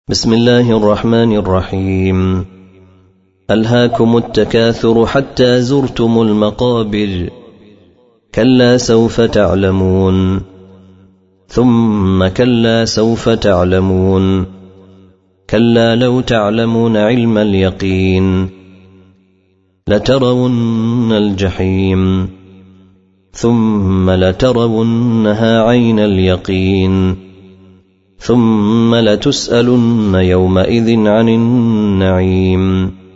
بسم الله الرحمن الرحيم. ألهاكم التكاثر حتى زرتم المقابر، كلا سوف تعلمون، ثم كلا سوف تعلمون، كلا لو تعلمون علم اليقين لترون الجحيم ثم لترونها عين اليقين ثم لتسألن يومئذ عن النعيم.